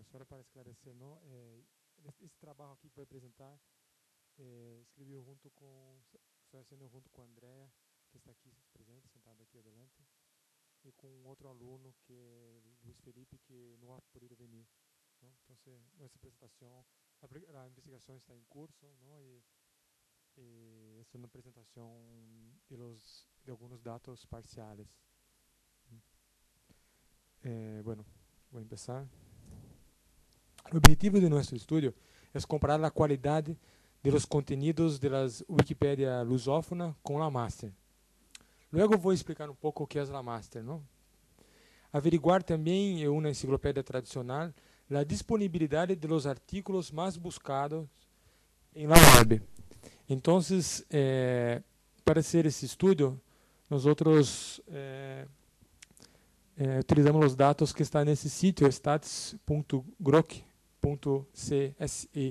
só para esclarecer, não? Esse trabalho aqui que vai apresentar, escrevi junto com, estou fazendo junto com a Andrea, que está aqui presente, sentado aqui adelante, e com outro aluno que é Luiz Felipe, que não ha podido venir, não? Então, nossa apresentação, a investigação está em curso, não? E esta é uma apresentação de alguns dados parciais. Bueno, vou começar. O objetivo de nosso estudo é comparar a qualidade de los contenidos de las Wikipedia lusófona com a Master. Luego vou explicar um pouco o que é a Master, não? Averiguar também em uma enciclopédia tradicional a disponibilidade de los artículos mais buscados em la web. Então, para fazer esse estudo, nós utilizamos os dados que estão nesse sítio, stats.groq.cse.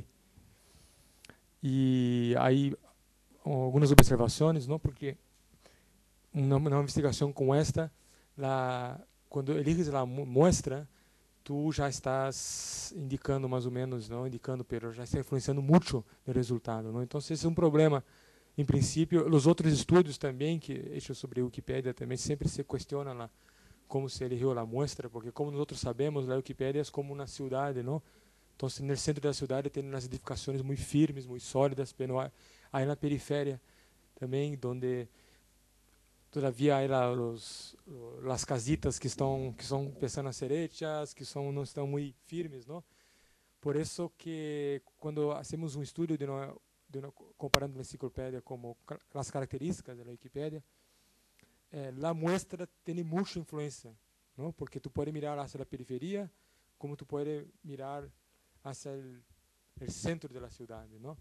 E aí, algumas observações, não? Porque uma investigação como esta, quando eliges a muestra, tu já estás indicando mais ou menos, não indicando, pero já está influenciando muito no resultado, não? Então, esse é um problema. Em princípio, os outros estudos também que feitos sobre a Wikipédia também sempre se questiona lá como se eligiu a muestra, porque como nós sabemos, a Wikipédia é como uma cidade, não? Então, no centro da cidade tem umas edificações muito firmes, muito sólidas, mas aí na periferia também, onde todavia hay las casitas que são pensando ser hechas, que não estão muito firmes, não? Por isso que quando hacemos um estudo comparando a enciclopédia como as características da Wikipédia, a muestra tem muita influência, não? Porque tu pode mirar hacia a periferia, como tu pode mirar hacia o centro da cidade, não?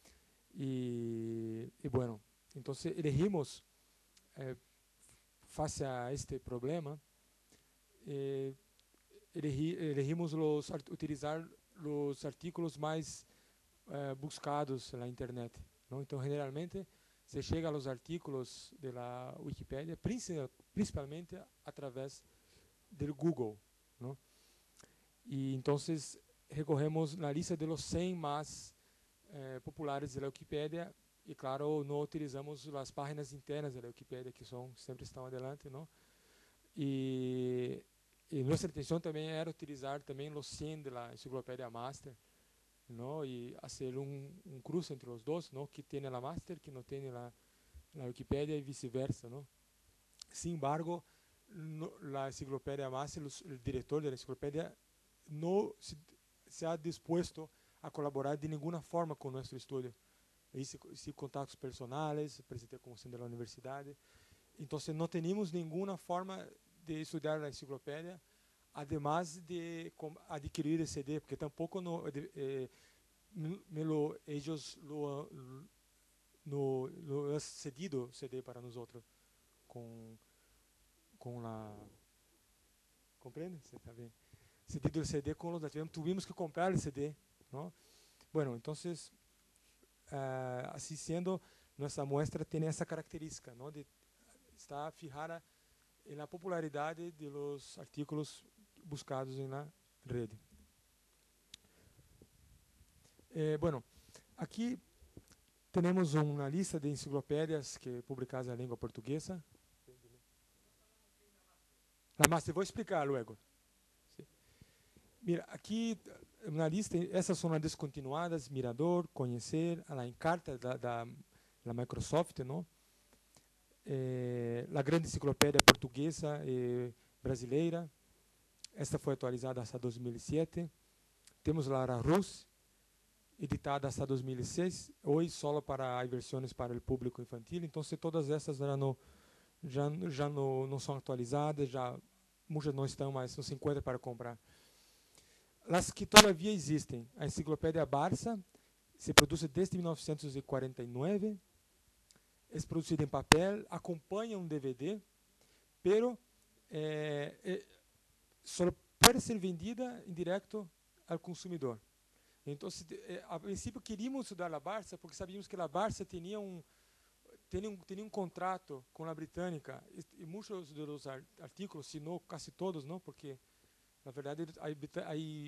Bueno, então elegimos face a este problema, elegimos utilizar os artículos mais buscados na internet, não? Então, generalmente, se chega aos artículos da Wikipedia, principalmente através do Google, não? E então recorremos na lista de los 100 mais populares da Wikipedia. E, claro, não utilizamos as páginas internas da Wikipedia, que sempre estão adelante, não? E nossa intenção também era utilizar também os 100 da Enciclopédia Master, não? E fazer um cruce entre os dois, não? Que tem a Master, que não tem a Wikipedia e vice-versa, não? Sin embargo, a Enciclopédia Master, o diretor da Enciclopédia, não se ha dispuesto a colaborar de nenhuma forma com o nosso estudo. Hice contatos personais, apresentei como sendo da universidade. Então, não tínhamos nenhuma forma de estudar a enciclopédia, además de adquirir el CD, porque tampouco ellos lo han cedido CD para nosotros com la compreende? Você está bem? Cedido el CD com los datos. Tuvimos que comprar el CD, ¿no? Bueno, entonces así siendo, nuestra muestra tiene esa característica, ¿no? De estar fijada en la popularidad de los artículos buscados en la red. Bueno, aqui temos uma lista de enciclopédias que publicadas na língua portuguesa. Mas eu vou explicar luego. Mira, aqui na lista, essas são as descontinuadas: Mirador, Conhecer, a Encarta da Microsoft, não? A grande enciclopédia portuguesa e brasileira. Esta foi atualizada até 2007. Temos a Rus, editada até 2006, hoje só para versões para o público infantil. Então, todas essas já não são atualizadas, já muitas não estão mais, não se encontram para comprar. As que todavia existem, a Enciclopédia Barça se produz desde 1949, é produzida em papel, acompanha um DVD, pero só pode ser vendida em direto ao consumidor. Então, a princípio, queríamos estudar a Barça porque sabíamos que a Barça tinha um contrato com a britânica e muitos dos artículos, se não quase todos, não, porque na verdade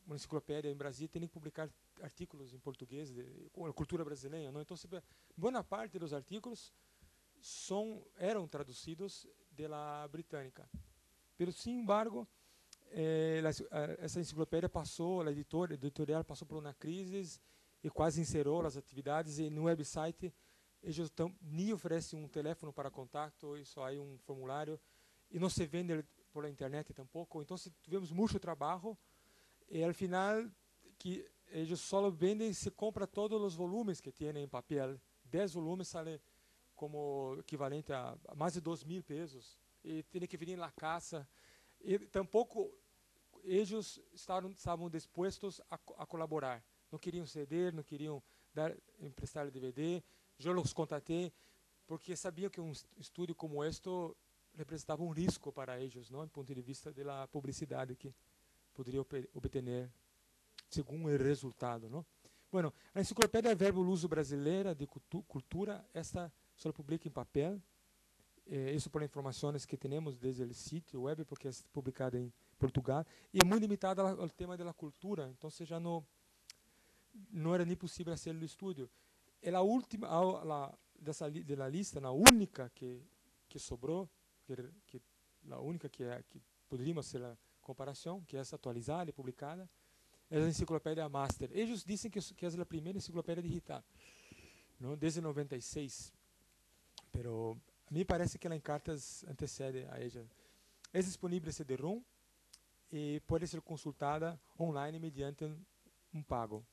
uma enciclopédia em Brasil tem que publicar artigos em português com a cultura brasileira, não? Então, boa parte dos artigos eram traduzidos da britânica. Pero, sin embargo, essa enciclopédia passou, a editorial passou por uma crise e quase encerrou as atividades. E no website eles nem oferecem um telefone para contato, e só há um formulário, e não se vende por internet tampouco. Então, tivemos muito trabalho, e ao final, que eles só vendem se compra todos os volumes que tem em papel. 10 volumes sale como equivalente a mais de 2.000 pesos, e tem que vir na casa. E tampouco eles estavam dispostos a colaborar. Não queriam ceder, não queriam emprestar DVD. Eu os contatei porque sabiam que um estúdio como este representava um risco para eles, não, do ponto de vista da publicidade que poderia obter segundo o resultado, não? Bueno, a enciclopédia Verbo Luso Brasileira de Cultura, esta só publica em papel. Isso por informações que temos desde o sítio web, porque é publicada em Portugal, e é muito limitada ao tema da cultura, então já não era nem possível fazer no estúdio. É a última da lista, a única que sobrou, que a única que poderíamos fazer a comparação, que é essa atualizada e publicada, é a enciclopédia Master. Eles dizem que é a primeira enciclopédia digital, não? Desde 96. Pero a mim parece que ela em cartas antecede a ella. É disponível CD-ROM e pode ser consultada online mediante um pago.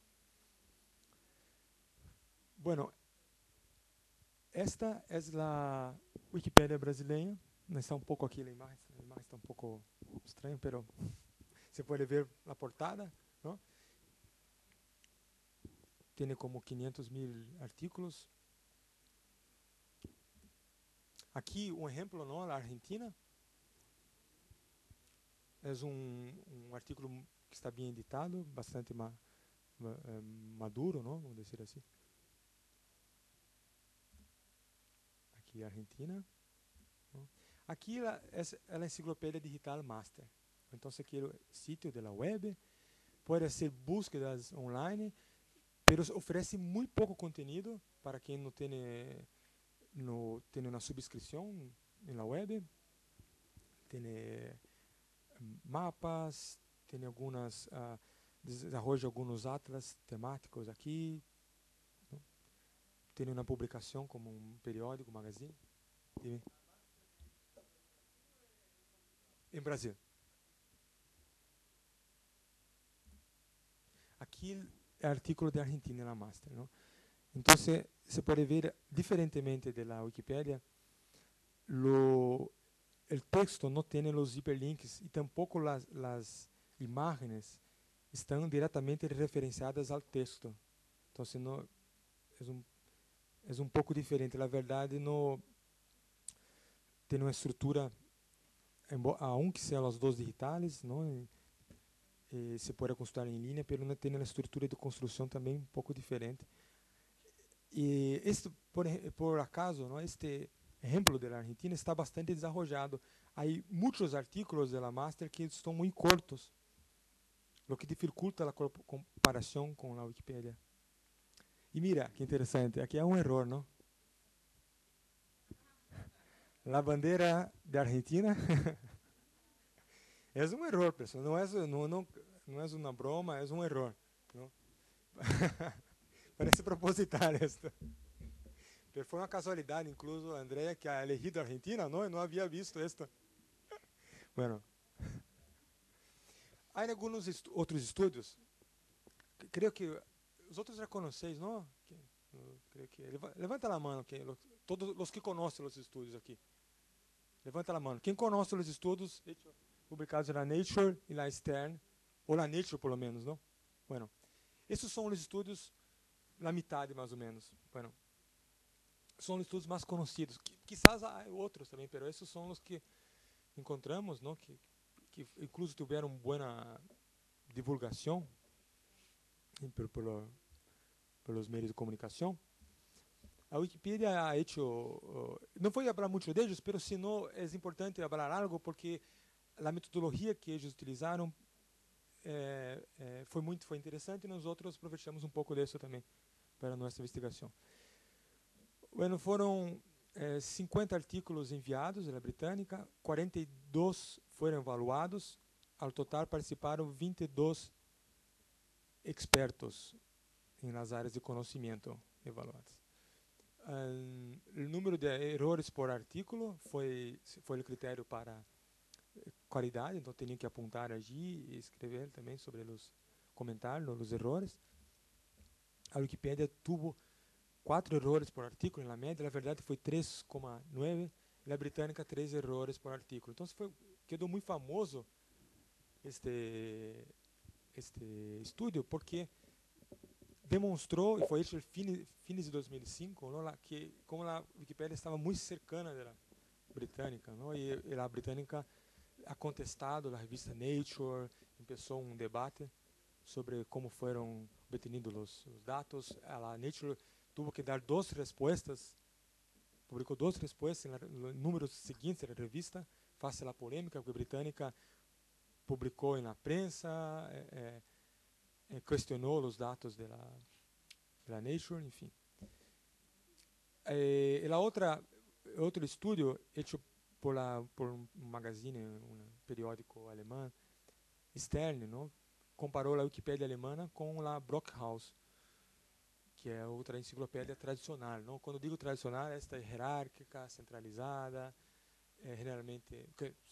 Bueno, esta é a Wikipédia brasileira. Está um pouco aqui a imagem está um pouco estranha, pero você pode ver a portada, não? Tem como 500.000 artículos. Aqui um exemplo, não, na Argentina. É um artigo que está bem editado, bastante maduro, não? Vamos dizer assim. Aqui a Argentina. Não? Aqui é a enciclopédia digital Master. Então, aqui é o sítio da web, pode ser búsquedas online, mas oferece muito pouco conteúdo para quem não tem uma subscrição na web. Tem mapas, tem algumas desenvolve alguns atlas temáticos aqui, não? Tem uma publicação como um periódico, um magazine. Em Brasil. Aqui é artigo da Argentina na Master, não? Então, você pode ver, diferentemente da Wikipedia, o texto não tem os hiperlinks e tampouco as imagens estão diretamente referenciadas ao texto. Então, não, é um pouco diferente. Na verdade, não tem uma estrutura, aunque sejam as duas digitais, não? E se pode consultar em linha, mas não tem uma estrutura de construção também um pouco diferente. E por acaso, não, este exemplo da Argentina está bastante desenvolvido. Há muitos artigos da Master que estão muito curtos, o que dificulta a comparação com a Wikipedia. E mira, que interessante, aqui há um erro, não? A bandeira da Argentina é um erro, pessoal. Não é uma broma, é um erro. Não? Parece proposital esta. Foi uma casualidade, incluso a Andrea, que ha elegido a Argentina, não havia visto esta. Bueno. Há alguns outros estudos, creio que os outros já conheceis, não? Creio que levanta a mão, todos os que conhecem os estudos aqui. Levanta a mão. Quem conhece os estudos publicados na Nature e na Stern, ou na Nature, pelo menos, não? Bueno, esses são os estudos, na metade, mais ou menos. Bueno, são os estudos mais conhecidos. Quizás há outros também, mas esses são os que encontramos, não? Que incluso tiveram boa divulgação pelos meios de comunicação. A Wikipedia ha hecho, não vou falar muito deles, mas senão é importante falar algo porque a metodologia que eles utilizaram foi interessante, e nós outros aproveitamos um pouco disso também para a nossa investigação. Bueno, foram 50 artículos enviados da Britânica, 42 foram avaliados, ao total participaram 22 expertos nas áreas de conhecimento evaluadas. O número de erros por artículo foi o critério para qualidade, então tinham que apontar allí e escrever também sobre os comentários, os erros. A Wikipédia tuvo 4 erros por artículo, na média, na verdade foi 3,9, e na Britânica 3 erros por artículo. Então quedou muito famoso este estudo, porque demonstrou, e foi hecho em fins de 2005, ¿no? Que como a Wikipédia estava muito cercana da britânica, ¿no? E a britânica ha contestado a revista Nature, começou um debate sobre como foram obtenidos os dados. A Nature tuvo que dar 2 respostas, publicou 2 respostas em números seguintes da revista, face à polêmica, porque a britânica publicou na prensa, questionou os dados da Nature, enfim. Outro estudo feito por um magazine, um periódico alemão, Stern, não? Comparou a Wikipédia alemã com a Brockhaus, que é outra enciclopédia tradicional. Não? Quando digo tradicional, esta é hierárquica, centralizada, generalmente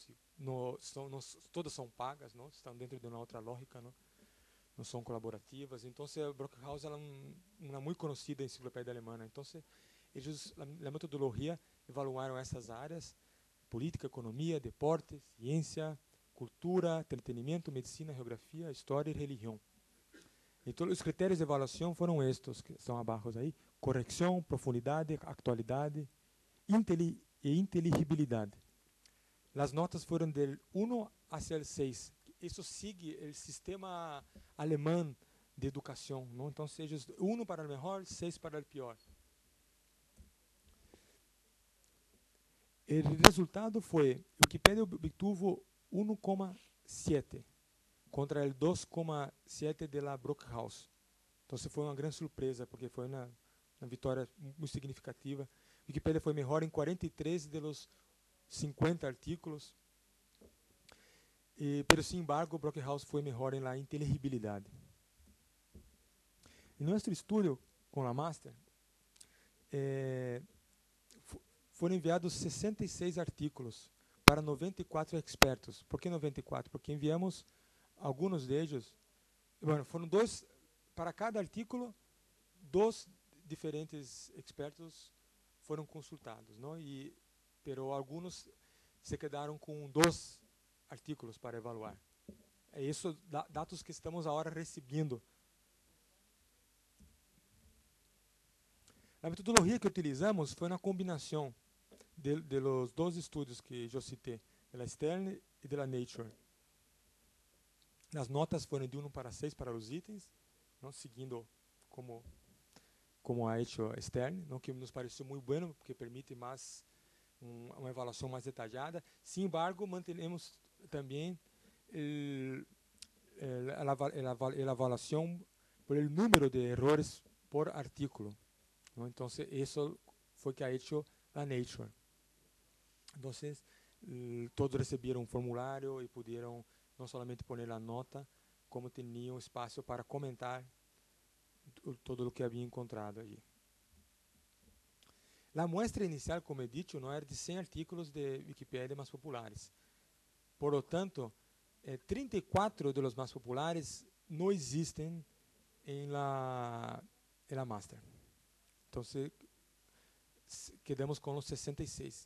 todas são pagas, não? Estão dentro de uma outra lógica, não são colaborativas. Então, a Brockhaus é uma muito conhecida enciclopédia alemã. Então, eles, na metodologia, evaluaram essas áreas: política, economia, deporte, ciência, cultura, entretenimento, medicina, geografia, história e religião. Então, os critérios de avaliação foram estes, que estão abaixo aí: correção, profundidade, atualidade e inteligibilidade. As notas foram del 1 até o 6. Isso segue o sistema alemão de educação, não? Então, seja 1 para o melhor, 6 para o pior. O resultado foi: Wikipedia obtuvo 1,7 contra o 2,7 da Brockhaus. Então, foi uma grande surpresa, porque foi uma vitória muito significativa. Wikipedia foi melhor em 43 dos 50 artículos. Pero, sin embargo, Brockhaus foi melhor em la inteligibilidade. Em nosso estudo com a Master, foram enviados 66 artículos para 94 expertos. Por que 94? Porque enviamos alguns deles. Bueno, foram 2 para cada artículo, 2 diferentes expertos foram consultados, não? Pero alguns se quedaram com 2 artículos para evaluar. É isso, dados que estamos agora recebendo. A metodologia que utilizamos foi uma combinação de los 2 estudos que eu citei, da Stern e da Nature. As notas foram de 1 para 6 para os itens, não? Seguindo como ha hecho Stern, não? Que nos pareceu muito bueno, porque permite mais uma avaliação mais detalhada. Sin embargo, mantemos também a avaliação por el número de erros por artículo, ¿no? Então, isso foi que ha hecho a Nature. Então, todos receberam um formulário e puderam não somente pôr a nota, como tinham espaço para comentar todo o que havia encontrado ali. A muestra inicial, como he dicho, não era de 100 artículos de Wikipedia mais populares. Por lo tanto, 34 de los mais populares não existem em la master. Então, quedamos com os 66.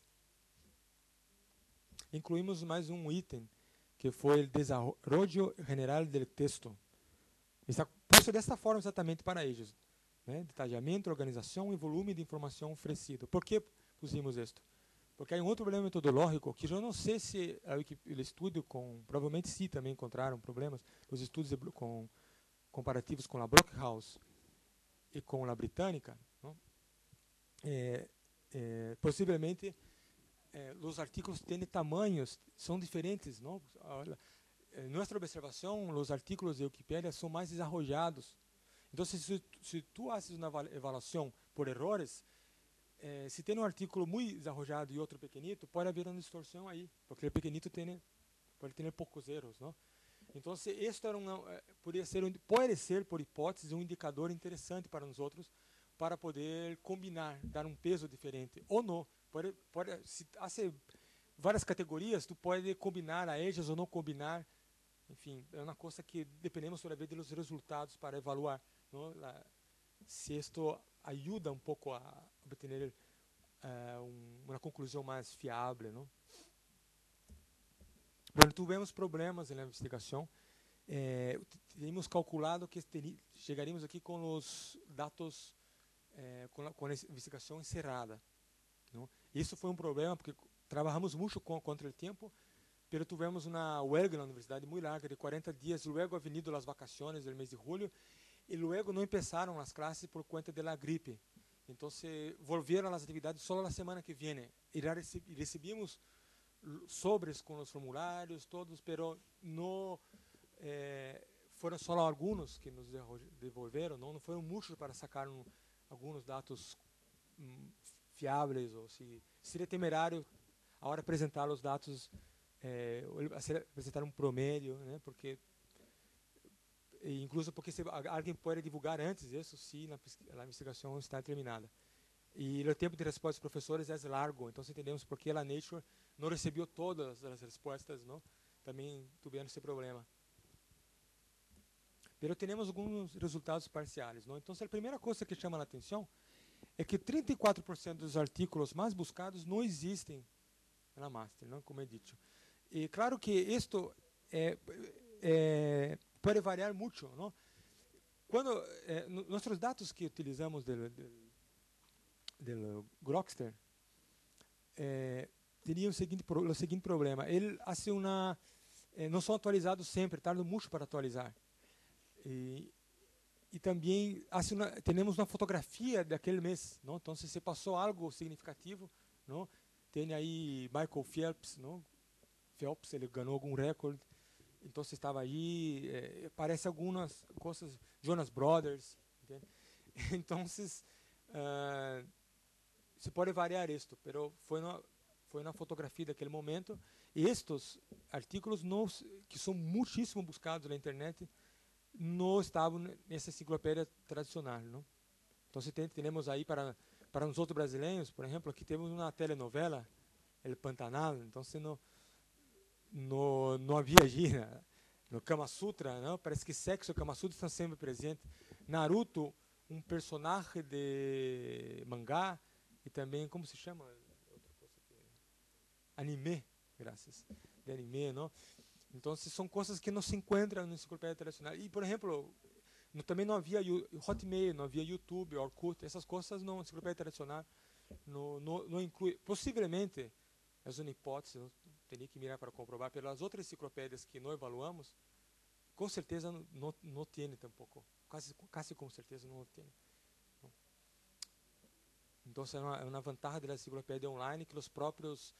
Incluímos mais um item, que foi o desarrollo general del texto. Está posto desta forma exatamente para eles, né? Detalhamento, organização e volume de informação oferecido. Por que pusimos isto? Porque há um outro problema metodológico que eu não sei se o estudo provavelmente sim também encontraram problemas, os estudos comparativos com a Brockhaus e com a britânica, não? Possivelmente os artículos têm tamanhos, são diferentes, não? nuestra observação, os artículos de Wikipedia são mais desarrollados. Então, se tu haces uma avaliação por errores, se tem um artículo muito desarrollado e outro pequenito, pode haver uma distorção aí, porque o pequenito pode ter poucos erros, não? Então, isto era pode ser, por hipótese, um indicador interessante para nós outros, para poder combinar, dar um peso diferente. Ou não. Se há várias categorias, tu pode combinar a elas ou não combinar. Enfim, é uma coisa que dependemos toda vez dos resultados para evaluar, não? Se isto ajuda um pouco a obter uma conclusão mais fiável, não? Bueno, tivemos problemas na investigação. Tínhamos calculado que chegaríamos aqui com os dados, com a investigação encerrada, não? Isso foi um problema, porque trabalhamos muito contra o tempo, mas tivemos uma huelga na universidade muito larga, de 40 dias, luego venido as vacações do mês de julho, e luego não começaram as classes por conta da gripe. Então, volveram as atividades só na semana que vem. E recebemos sobres com os formulários, todos, pero não foram só alguns que nos devolveram, não foram muitos para sacar alguns dados fiáveis, ou se seria temerário a hora apresentar os dados, apresentar um promédio, né? Porque incluso porque alguém pode divulgar antes isso, se a investigação está terminada. E o tempo de resposta dos professores é largo, então entendemos porque a Nature não recebeu todas as respostas, não? Também tiveram esse problema. Mas temos alguns resultados parciais, não? Então, a primeira coisa que chama a atenção é que 34% dos artículos mais buscados não existem na Master, não? Como é dito. E claro que isto pode variar muito, não? Quando nossos dados que utilizamos do Grokster teriam o seguinte problema: ele hace não são atualizados sempre, tardam muito para atualizar. E também temos uma fotografia daquele mês, não? Então, se passou algo significativo, não? Tem aí Michael Phelps, não? Phelps, ele ganhou algum recorde, então se estava aí, parece algumas coisas, Jonas Brothers, entende? Então, se pode variar isto, mas foi na fotografia daquele momento, e estes artículos, que são muitíssimo buscados na internet, não estavam nessa enciclopédia tradicional, não? Então, temos aí para nós outros brasileiros, por exemplo, aqui temos uma telenovela, El Pantanal, então não havia gira. No Kama Sutra, não? Parece que sexo e Kama Sutra estão sempre presentes. Naruto, um personagem de mangá, e também, como se chama? Outra coisa que anime, graças, de anime, não? Então, são coisas que não se encontram na enciclopédia tradicional. E, por exemplo, também não havia Hotmail, não havia YouTube, Orkut, essas coisas não, a enciclopédia tradicional não inclui. Possivelmente, é uma hipótese, teria que mirar para comprovar, pelas outras enciclopédias que nós evaluamos, com certeza não tem tampouco. Quase com certeza não tem. Então, é uma vantagem da enciclopédia online que os próprios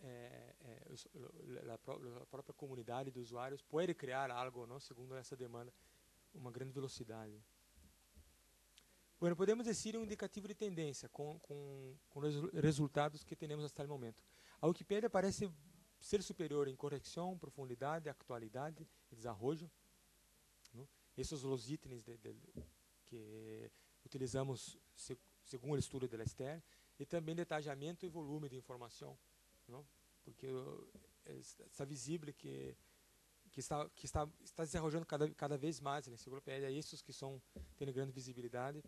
a própria comunidade de usuários pode criar algo, não, segundo essa demanda, uma grande velocidade. Bueno, podemos dizer um indicativo de tendência com os resultados que temos até o momento. A Wikipedia parece ser superior em correção, profundidade, atualidade e desenvolvimento. Esses são os itens que utilizamos segundo o estudo da Esther, e também detalhamento e volume de informação, não? Porque está visível que está desenvolvendo cada vez mais na enciclopédia. Esses que têm grande visibilidade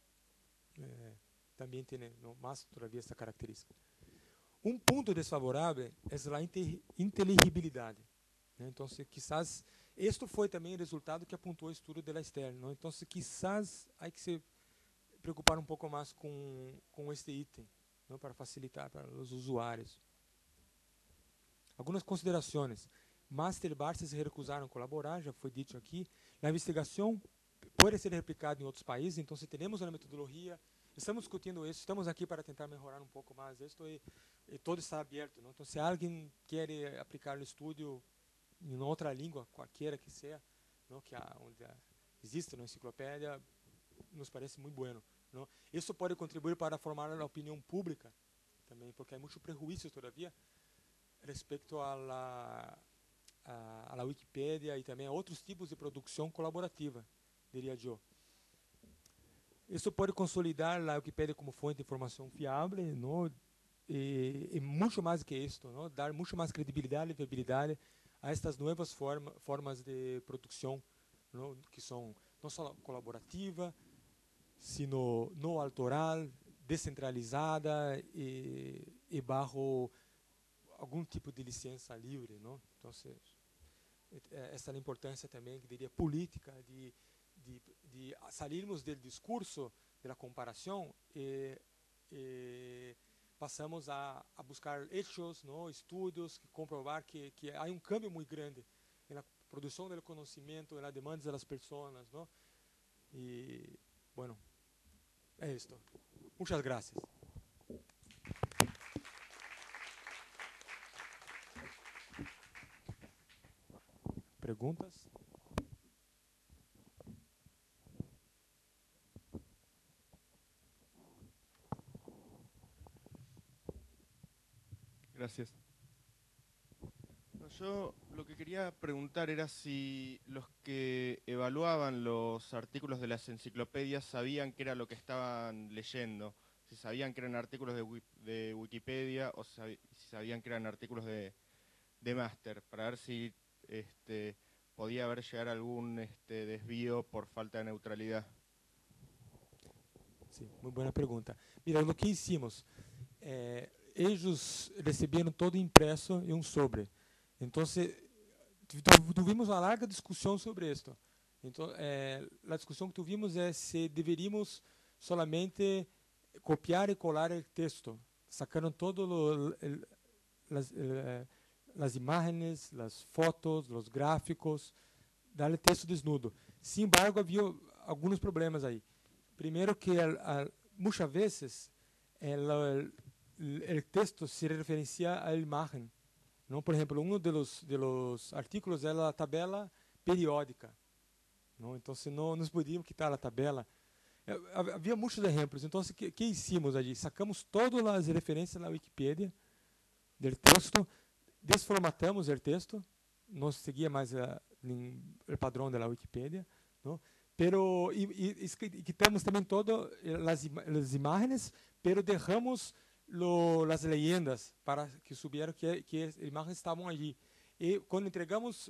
também têm, mais todavia, essa característica. Um ponto desfavorável é a inteligibilidade, né? Então, quizás este foi também o resultado que apontou o estudo da Esther, não? Então, quizás há que se preocupar um pouco mais com este item, não? Para facilitar para os usuários. Algumas considerações. Master e Barça se recusaram a colaborar, já foi dito aqui. A investigação pode ser replicada em outros países, então, se temos uma metodologia, estamos discutindo isso, estamos aqui para tentar melhorar um pouco mais isso, e todo está aberto, não? Então, se alguém quer aplicar o estudo, em outra língua, qualquer que seja, não, que onde existe na enciclopédia, nos parece muito bueno. Não? Isso pode contribuir para formar a opinião pública também, porque há muitos prejuízos todavia respeito a la Wikipedia e também a outros tipos de produção colaborativa, diria eu. Isso pode consolidar a Wikipedia como fonte de informação fiável, não? E muito mais que isso, não? Dar muito mais credibilidade e viabilidade a estas novas formas de produção, não? Que são não só colaborativa, sino não autoral, descentralizada e bajo algum tipo de licença livre, não? Então, essa é a importância também, que diria, política, de sairmos do discurso da comparação e passamos a buscar hechos, não? Estudos que comprovar que há cambio muito grande na produção do conhecimento, nas demandas das pessoas, não? E, bueno, é isto. Muitas graças. Perguntas? Gracias. No, yo lo que quería preguntar era si los que evaluaban los artículos de las enciclopedias sabían qué era lo que estaban leyendo, si sabían que eran artículos de Wikipedia o si sabían que eran artículos de máster, para ver si podía haber llegar algún desvío por falta de neutralidad. Sim, muito boa pergunta. Mira, o que hicimos? Eles receberam todo impresso em sobre. Então, tivemos uma larga discussão sobre isso. Então, a discussão que tivemos é se deveríamos solamente copiar e colar o texto, sacando todo as imagens, as fotos, os gráficos, dar o texto desnudo. Sin embargo, havia alguns problemas aí. Primeiro que muitas vezes o texto se referencia à imagem. Não, por exemplo, de los artículos é a tabela periódica. Não? Então, se não nos podíamos quitar a tabela. Havia muitos exemplos. Então, o que hicimos ali? Sacamos todas as referências na Wikipedia do texto, desformatamos o texto, não seguia mais o padrão da Wikipedia, não? Pero quitamos também todas as imagens, pero deixamos as leyendas para que subieran que as imagens estavam ali. E quando entregamos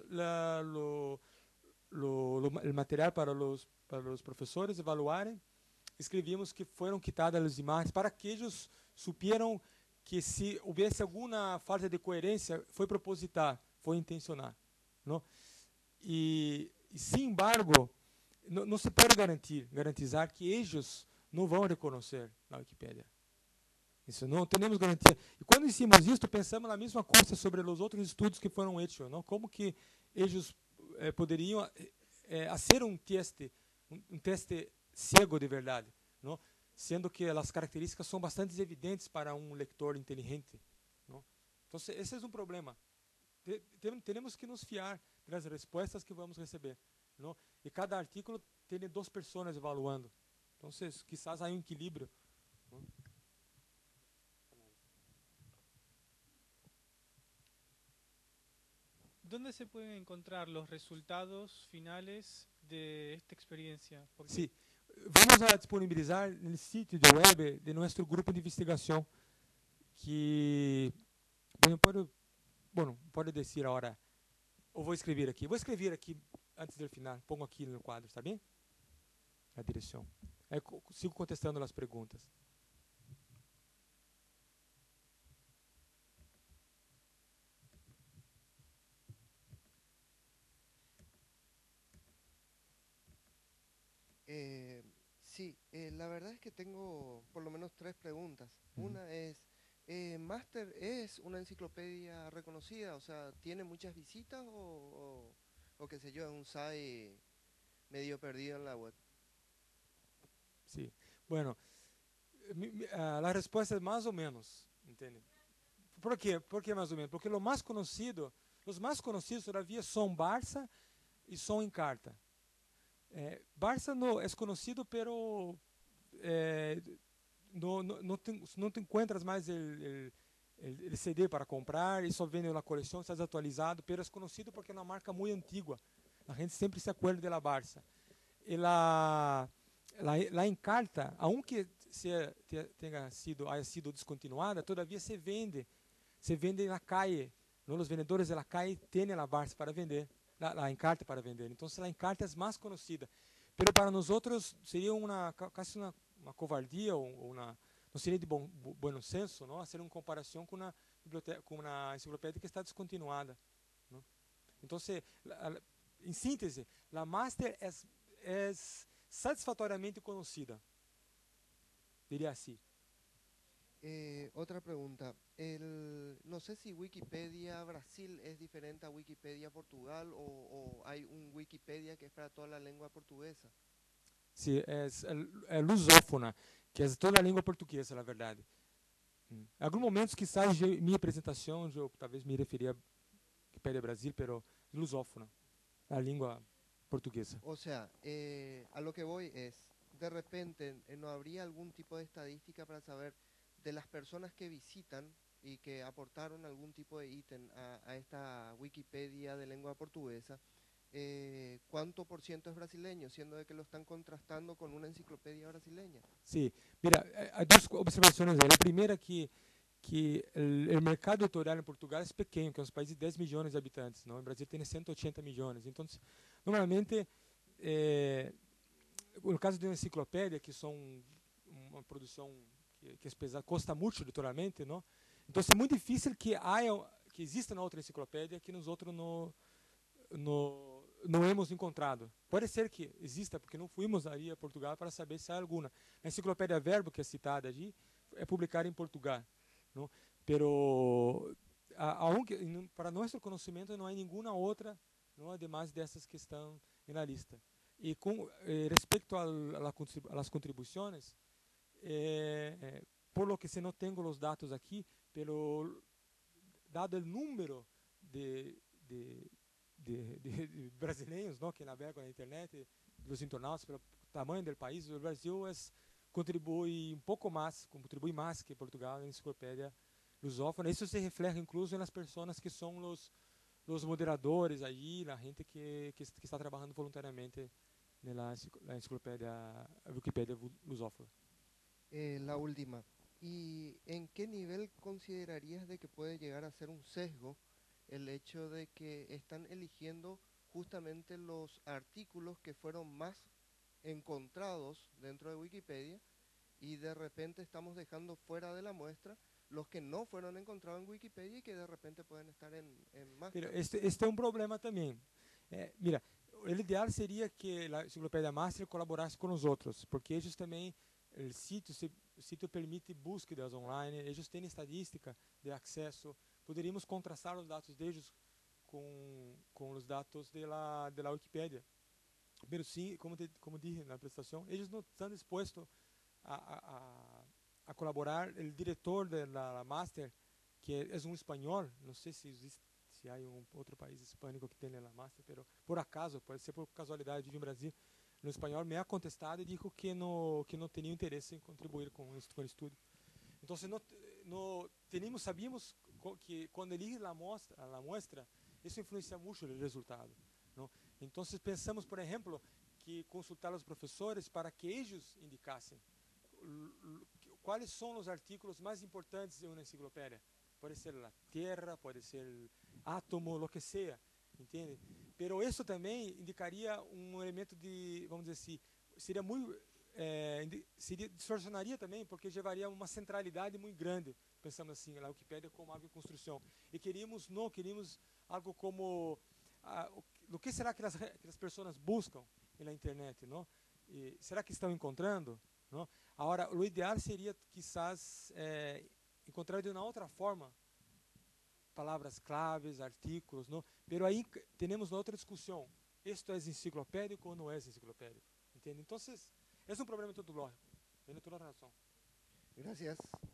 o material para os professores evaluarem, escrevíamos que foram quitadas as imagens para que eles supieram que se houvesse alguma falta de coerência, foi proposital, foi intencional. Não? Sin embargo, não se pode garantizar que eles não vão reconhecer na Wikipédia. Isso não temos garantia. E quando hicimos isso, pensamos na mesma coisa sobre os outros estudos que foram feitos, não? Como que eles poderiam fazer um teste cego de verdade, não? Sendo que as características são bastante evidentes para um leitor inteligente, não? Então, esse é um problema. Temos que nos fiar das respostas que vamos receber, não? E cada artículo tem duas pessoas evaluando. Então, quizás há um equilíbrio, não? ¿Dónde se pueden encontrar los resultados finales de esta experiencia? Porque Sí, vamos a disponibilizar no sítio de web de nosso grupo de investigação, que pode dizer a hora, ou vou escrever aqui. Vou escrever aqui antes do final, pongo aqui no quadro, está bem? A direção. Aí sigo contestando as perguntas. Sí, la verdad es que tengo por lo menos tres preguntas. Una es, ¿Master es una enciclopedia reconocida? O sea, ¿tiene muchas visitas o qué sé yo, es un site medio perdido en la web? Sí. Bueno, a resposta é mais ou menos, entende? Por quê? Por que mais ou menos? Porque o mais conhecido, Os mais conhecidos todavia são Barça e Som Encarta. Barça é conhecido, pero não te encuentras mais el CD para comprar e só vende na coleção, está desatualizado, pero é conhecido porque é uma marca muito antiga. A gente sempre se acuerda da Barça. E la Encarta, aunque haya sido descontinuada, todavia se vende na calle, ¿no? Los vendedores de la calle tienen la Barça para vender, la Encarta para vender. Entonces la Encarta es más conocida. Pero para nosotros sería casi una covardía o no sería de buen senso, ¿no? Hacer una comparación con una enciclopedia que está descontinuada, ¿no? Entonces, en síntese, la Master es satisfactoriamente conocida, diría así. Otra pregunta. No sé si Wikipedia Brasil es diferente a Wikipedia Portugal o hay un Wikipedia que es para toda la lengua portuguesa. Sí, es lusófona, que é toda a língua portuguesa, na verdade. Em alguns momentos, quizás, minha apresentação, eu talvez me referia a Wikipedia Brasil, pero lusófona, a língua portuguesa. O sea, a lo que voy es, de repente, ¿no habría algún tipo de estadística para saber de las personas que visitan y que aportaron algún tipo de ítem a esta Wikipedia de lengua portuguesa? ¿Cuánto por ciento es brasileño, siendo de que lo están contrastando con una enciclopedia brasileña? Sí, mira, hay dos observaciones ahí. La primera que el mercado editorial en Portugal es pequeño, que es un país de 10 millones de habitantes, ¿no? En Brasil tiene 180 millones. Entonces, normalmente, en el caso de una enciclopedia, que son una producción que es pesada, cuesta mucho editorialmente, ¿no? Entonces es muy difícil que exista una otra enciclopedia que nosotros no hemos encontrado. Pode ser que exista, porque não fomos aí a Portugal para saber se há alguma. A enciclopédia Verbo, que é citada allí, é publicada em Portugal, não? Pero aunque para nosso conhecimento não há nenhuma outra, não, además dessas que estão na lista. E com respeito a las contribuições, por lo que se não tenho os dados aqui, pero dado o número de brasileiros, ¿no? Que navegam na internet, dos internautas, pelo tamanho do país, o Brasil contribui contribui mais que Portugal na enciclopédia lusófona. Isso se reflete incluso nas pessoas que são os moderadores aí, a gente que está trabalhando voluntariamente na enciclopédia Wikipedia lusófona. La última. ¿Y en qué nivel considerarías de que puede llegar a ser un sesgo el hecho de que están eligiendo justamente los artículos que fueron más encontrados dentro de Wikipedia y de repente estamos dejando fuera de la muestra los que no fueron encontrados en Wikipedia y que de repente pueden estar en más? Mira, este é um problema também. Mira, o ideal seria que a enciclopédia Master colaborasse com os outros, porque eles também, o sítio permite búsquedas online, eles têm estadística de acesso. Poderíamos contrastar os dados deles com os dados da Wikipedia. Mas sim, como disse na apresentação, eles não estão dispostos a colaborar. O diretor da Master, que é espanhol, não sei se há outro país hispânico que tem a Master, mas por acaso, pode ser por casualidade, vive no Brasil, no espanhol, me ha contestado e disse que não tinha interesse em contribuir com o estudo. Então, sabíamos que quando elige a muestra, isso influencia muito o resultado, ¿no? Então, pensamos, por exemplo, que consultar os professores para que eles indicassem quais são os artículos mais importantes em uma enciclopédia. Pode ser a Terra, pode ser átomo, lo que seja, entende? Pero isso também indicaria um elemento de, vamos dizer assim, seria muito distorcionaria também, porque levaria uma centralidade muito grande, pensamos assim, a Wikipédia como algo em construção. E queríamos algo como o que será que as pessoas buscam na internet, não? E será que estão encontrando, não? Agora, o ideal seria quizás encontrar de uma outra forma palavras claves, artículos, não? Pero aí temos outra discussão. Isto é enciclopédico ou não é enciclopédico? Entende? Então, é um problema metodológico. Tem toda a razão. Gracias.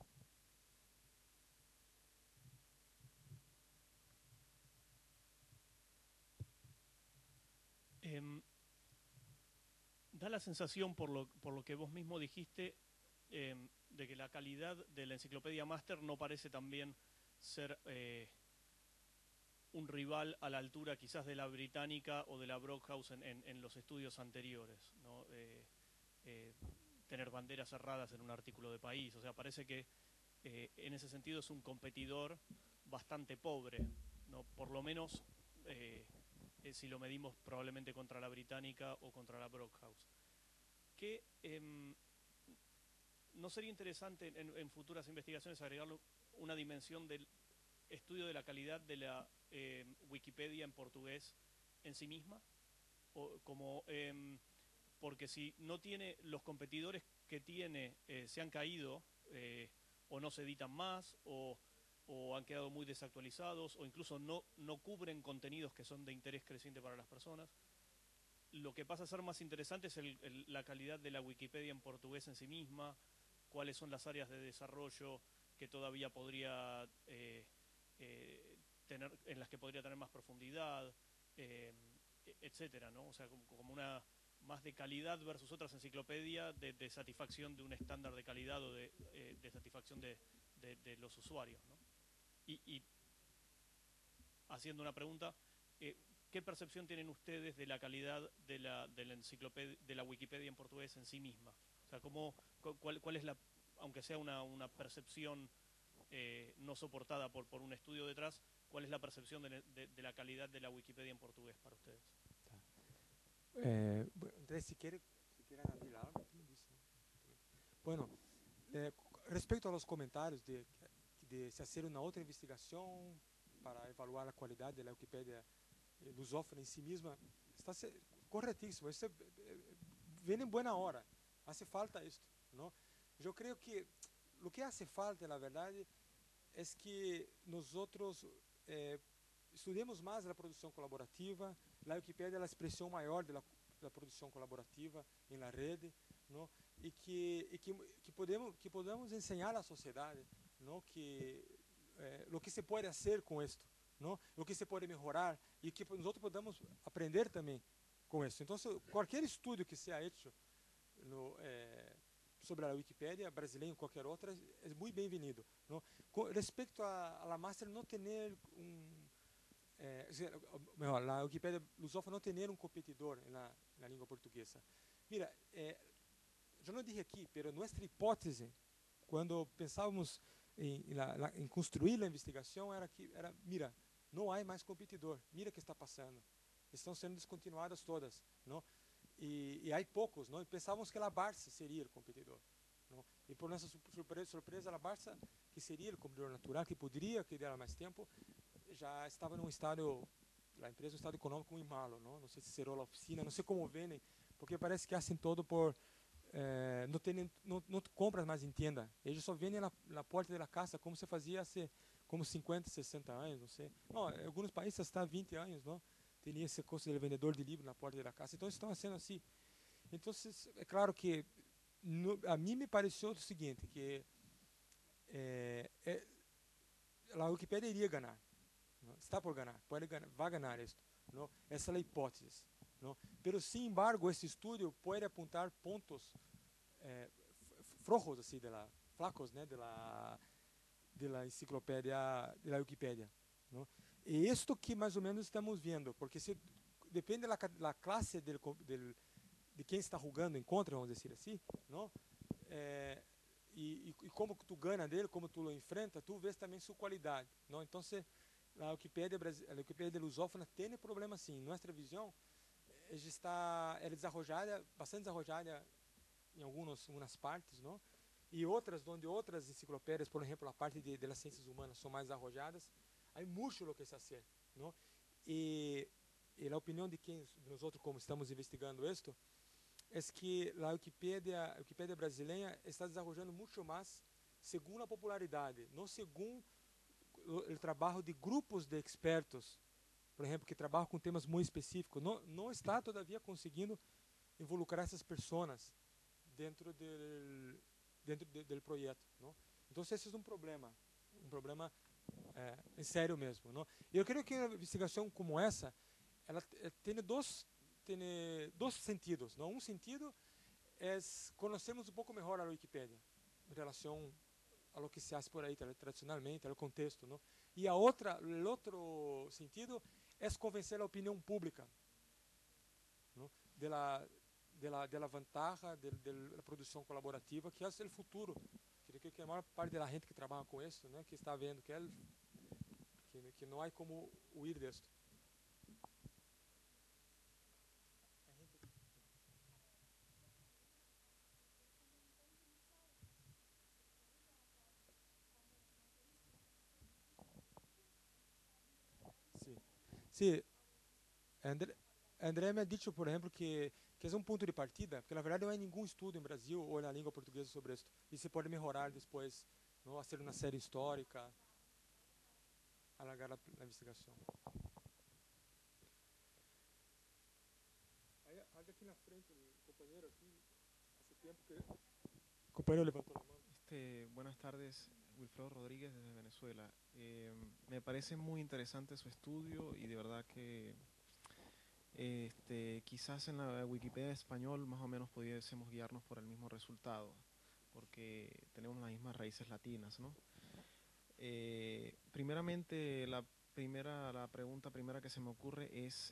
Da la sensación, por lo que vos mismo dijiste, de que la calidad de la enciclopedia Master no parece también ser un rival a la altura quizás de la británica o de la Brockhaus en los estudios anteriores, ¿no? Tener banderas cerradas en un artículo de país, o sea, parece que en ese sentido es un competidor bastante pobre, ¿no? Por lo menos si lo medimos probablemente contra la británica o contra la Brockhaus. Que ¿no sería interesante en futuras investigaciones agregarle una dimensión del estudio de la calidad de la Wikipedia en portugués en sí misma? O como, porque si no tiene, los competidores que tiene se han caído o no se editan más o han quedado muy desactualizados o incluso no cubren contenidos que son de interés creciente para las personas. Lo que pasa a ser más interesante es la calidad de la Wikipedia en portugués en sí misma, cuáles son las áreas de desarrollo que todavía podría tener, en las que podría tener más profundidad, etcétera, ¿no? O sea, como una más de calidad versus otras enciclopedias de satisfacción de un estándar de calidad o de satisfacción de los usuarios, ¿no? Y haciendo una pregunta, ¿qué percepción tienen ustedes de la calidad de la enciclopedia, de la Wikipedia en portugués en sí misma? O sea, ¿cuál es la, aunque sea una percepción no soportada por un estudio detrás, cuál es la percepción de la calidad de la Wikipedia en portugués para ustedes? Andrés, si quiere añadir algo, tú me dices, ¿no? Bueno, respecto a los comentarios de se hacer una otra investigación para evaluar la calidad de la Wikipedia lusófona en sí misma, está correctísimo. Isso viene en buena hora. Hace falta esto, ¿no? Yo creo que lo que hace falta, la verdad, es que nosotros estudemos más la producción colaborativa. La Wikipedia é a expressão maior da produção colaborativa em la rede, não? E que podemos ensinar à sociedade, não? Que o que se pode fazer com isto, não? O que se pode melhorar e que nós podemos aprender também com isso. Então, qualquer estudo que seja feito sobre a Wikipedia brasileira ou qualquer outra é muito bem-vindo. Com respeito a Master não ter a Wikipedia lusófona não ter competidor na língua portuguesa. Mira, eu não disse aqui, mas nossa hipótese, quando pensávamos em construir a investigação, era mira, não há mais competidor, mira o que está passando. Estão sendo descontinuadas todas, não? E há poucos, não? E pensávamos que a Barça seria o competidor, não? E por nossa surpresa, a Barça, que seria o competidor natural, que poderia quedar mais tempo, já estava num estado, a empresa um estado econômico muito malo, não sei se cerrou a oficina, não sei como vendem, porque parece que fazem todo por não compras mais em tienda, eles só vendem na porta da casa, como se fazia há como 50, 60 anos, não sei. Não, em alguns países está 20 anos, não? Tinha esse custo de vendedor de livro na porta da casa, então estão sendo assim. Então, é claro que a mim me pareceu o seguinte, que a Wikipedia iria ganhar. Está por ganhar, vai ganhar isto, não? Essa é a hipótese, não? Pero sin embargo, esse estudo pode apontar pontos flojos assim, flacos, né, de la enciclopédia, de la Wikipedia, não? E isto que mais ou menos estamos vendo, porque depende da classe de quem está jogando em contra, vamos dizer assim, não? E como tu ganha dele, como tu lo enfrenta, tu vês também sua qualidade, não? Então, a Wikipedia lusófona tem problema sim. Nossa visão está bastante desarrollada em algumas partes, não? E outras, onde outras enciclopédias, por exemplo, a parte de las ciências humanas são mais desarrolladas, há muito o que se fazer, não? E a opinião de quem nós outros, como estamos investigando isto, é que a Wikipedia brasileira está desarrollando muito mais segundo a popularidade, não segundo o trabalho de grupos de expertos, por exemplo, que trabalham com temas muito específicos, não está todavia conseguindo involucrar essas pessoas dentro do projeto, não? Então, esse é um problema em sério mesmo, não? E eu creio que uma investigação como essa, ela tem dois tiene dos sentidos, ¿no? Un sentido es conocemos un poco mejor a la Wikipedia en relación a lo que se hace por ahí tradicionalmente, al contexto, ¿no? Y el otro sentido es convencer a la opinión pública, ¿no? de la ventaja de la producción colaborativa, que es el futuro. Creo que a maior parte da gente que trabalha com isso, né, que está vendo que não há como huir disto. Sim. Sim. André me ha dicho, por ejemplo, que es un punto de partida, porque la verdad no hay ningún estudio en Brasil o en la lengua portuguesa sobre esto, y se puede mejorar después, ¿no? Hacer una serie histórica, alargar la investigación. Hay aquí en la frente, el compañero aquí, hace tiempo que... El compañero levantó la mano. Buenas tardes, Wilfredo Rodríguez desde Venezuela. Me parece muy interesante su estudio y de verdad que quizás en la Wikipedia español más o menos pudiésemos guiarnos por el mismo resultado, porque tenemos las mismas raíces latinas, ¿no? Primeramente, la pregunta primera que se me ocurre es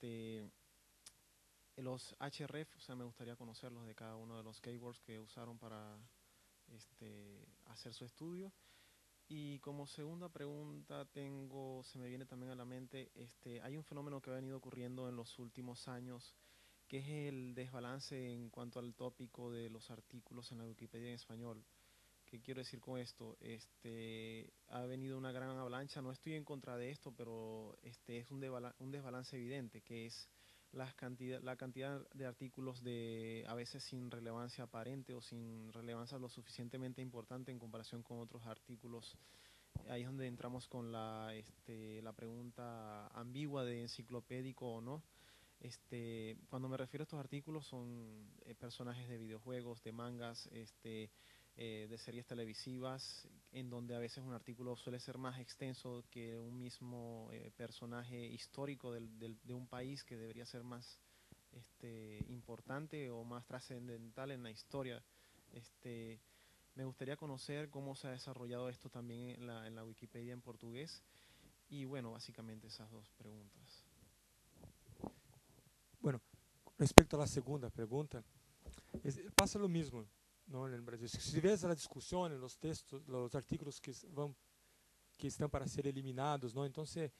los href, o sea, me gustaría conocerlos de cada uno de los keywords que usaron para hacer su estudio. Y como segunda pregunta se me viene también a la mente, hay un fenómeno que ha venido ocurriendo en los últimos años, que es el desbalance en cuanto al tópico de los artículos en la Wikipedia en español. ¿Qué quiero decir con esto? Ha venido una gran avalancha, no estoy en contra de esto, pero es un desbalance evidente, que es la cantidad de artículos a veces sin relevancia aparente o sin relevancia lo suficientemente importante en comparación con otros artículos. Ahí es donde entramos con la pregunta ambigua de enciclopédico o no. Cuando me refiero a estos artículos son personajes de videojuegos, de mangas, de series televisivas, en donde a veces un artículo suele ser más extenso que un mismo personaje histórico de un país que debería ser más importante o más trascendental en la historia. Me gustaría conocer cómo se ha desarrollado esto también en la Wikipedia en portugués. Y bueno, básicamente esas dos preguntas. Bueno, respecto a la segunda pregunta, pasa lo mismo, ¿no? En el Brasil. Si ves la discusión en los textos, los artículos que están para ser eliminados, ¿no? Entonces,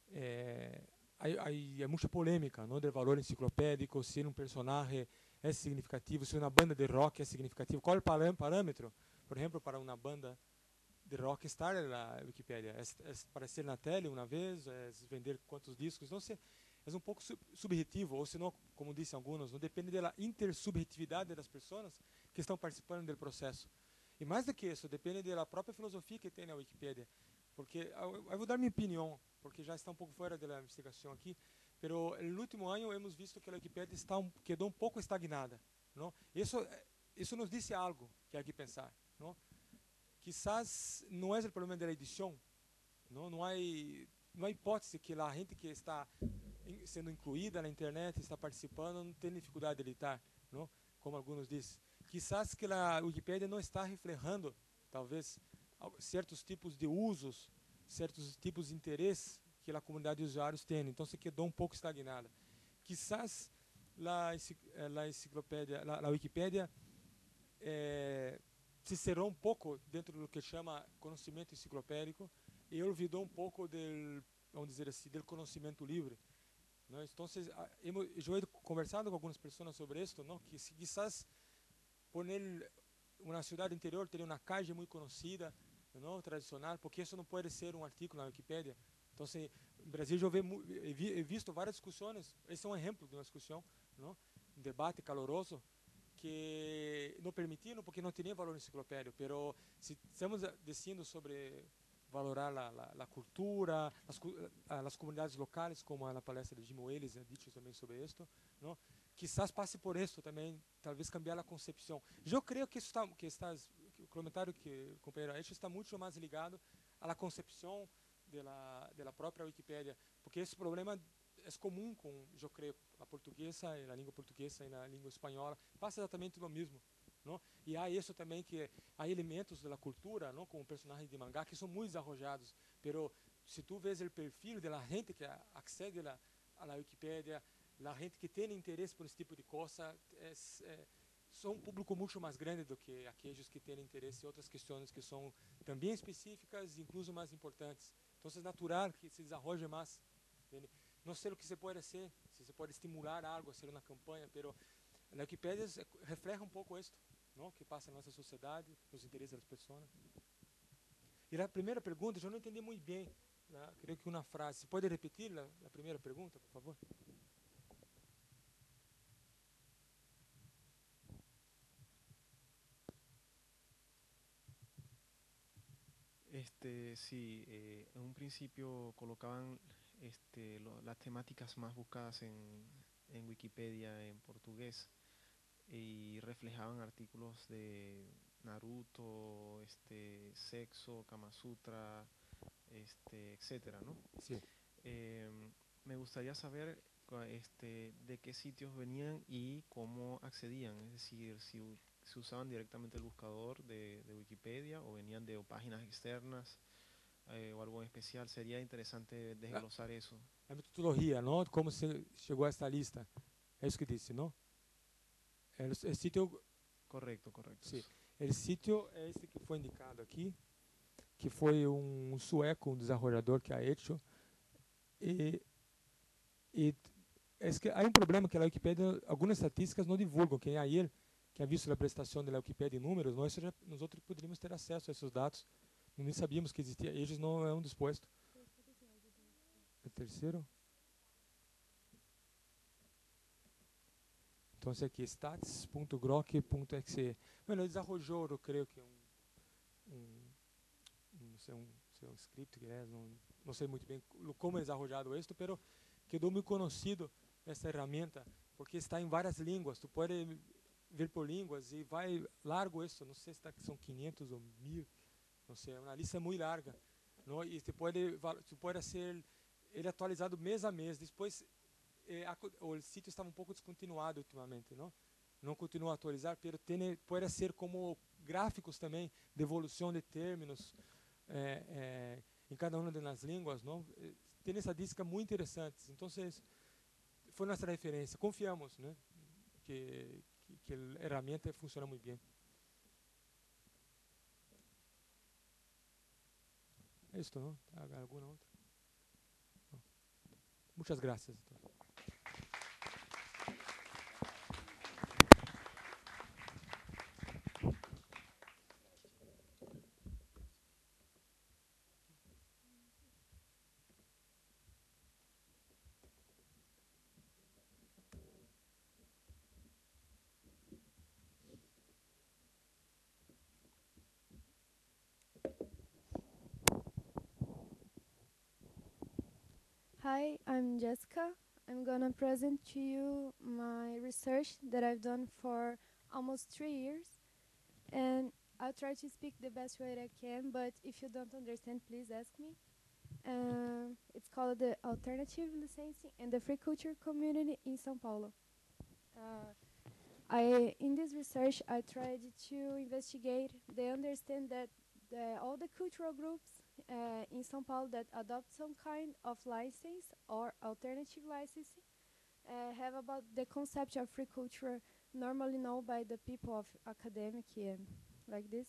hay mucha polémica, ¿no? Del valor enciclopédico, si un personaje es significativo, si una banda de rock es significativa. ¿Cuál es el parámetro, por ejemplo, para una banda de rock estar en la Wikipedia? ¿Es aparecer na tele una vez? ¿Es vender cuántos discos? Entonces, es un poco subjetivo, o si no, como dicen algunos, no depende de la intersubjetividad de las personas que están participando del proceso. Y más de que eso, depende de la propia filosofía que tiene la Wikipedia. Porque, eu vou dar minha opinião, porque já está um pouco fora da investigação aqui, pero no último ano hemos visto que a Wikipedia quedou um pouco estagnada, não? Isso nos diz algo que há que pensar, não? Quizás não é o problema da edição, não há hipótese que a gente que está sendo incluída na internet, está participando, não tem dificuldade de editar, não? Como alguns dizem. Quizás que a Wikipedia não está reflejando, talvez, certos tipos de usos, certos tipos de interesses que a comunidade de usuários tem. Então, se quedou um pouco estagnada. Quizás a enciclopédia, a Wikipedia se cerrou um pouco dentro do que chama conhecimento enciclopédico e olvidou um pouco vamos dizer assim, do conhecimento livre. ¿No? Entonces, yo he conversado con algunas personas sobre esto, ¿no? Que si quizás poner una ciudad interior tener una calle muy conocida, ¿no? Tradicional, porque eso no puede ser un artículo en la Wikipedia. Entonces, en Brasil yo he visto varias discusiones, ese es un ejemplo de una discusión, ¿no? Un debate caloroso que no permitiram porque no tenía valor enciclopédico, pero si estamos diciendo sobre valorar a cultura, as comunidades locais, como na palestra de Jim Wales ha dicho também sobre isto, não? Quizás passe por isso também, talvez cambiar a concepção. Eu creio que o comentário que o companheiro ha hecho está muito mais ligado à concepção da própria Wikipedia, porque esse problema é comum com, eu creio, a portuguesa e a língua portuguesa e a língua espanhola, passa exatamente o mesmo, não? E há isso também que há elementos da cultura, não, como personagens de mangá que são muito desarrollados, pero se tu vês o perfil da gente que accede à Wikipédia, a gente que tem interesse por esse tipo de coisa, são um público muito mais grande do que aqueles que têm interesse em outras questões que são também específicas e incluso mais importantes. Então é natural que se desarrolle mais. Entende? Não sei o que se pode ser, se se pode estimular algo a ser uma campanha, pero a Wikipédia refleja um pouco isto, não? Que passa na nossa sociedade, nos interesses das pessoas. E a primeira pergunta, eu não entendi muito bem, né? Creio que uma frase. Você pode repetir a primeira pergunta, por favor? Sí, en un principio colocaban las temáticas más buscadas en Wikipedia en portugués y reflejaban artículos de Naruto, sexo, Kama Sutra, etcétera, ¿no? Sí. Me gustaría saber de qué sitios venían y cómo accedían, es decir, si usaban directamente el buscador de Wikipedia o venían de páginas externas o algo en especial. Sería interesante desglosar eso. A metodologia, não? Como se chegou a esta lista. É isso que disse, não? O sítio... Correcto. Sim. O sítio é este que foi indicado aqui, que foi um sueco, um desenvolvedor que ha hecho. E é que há um problema que a Wikipedia, algumas estatísticas não divulgam. Quem é ele, que ha visto a prestação da Wikipedia em números, nós outros poderíamos ter acesso a esses dados. Nem sabíamos que existia. Eles não é um disposto. O terceiro? Então, esse aqui, stats.grok.exe. Bueno, ele desarrollou, eu creio que não sei, um script, que é, não sei muito bem como é desarrollado isto, pero quedou muito conhecido essa ferramenta, porque está em várias línguas. Tu pode ver por línguas e vai largo isso, não sei se são 500 ou 1000, não sei, é uma lista muito larga. Não? E tu pode ser ele atualizado mês a mês. Depois, o sítio estava um pouco descontinuado ultimamente, não continua a atualizar, pero pode ser como gráficos também de evolução de términos em cada uma das línguas, não? Tem estadísticas muito interessantes. Então, foi nossa referência. Confiamos, né, que a ferramenta funciona muito bem. É isso, não? Alguma outra? Não. Muitas graças. Hi, I'm Jessica. I'm gonna present to you my research that I've done for almost 3 years, and I'll try to speak the best way that I can, but if you don't understand, please ask me. It's called the Alternative Licensing and the Free Culture Community in São Paulo. In this research, I tried to investigate, understand that all the cultural groups in São Paulo that adopt some kind of license or alternative licensing have about the concept of free culture normally known by the people of academic and like this.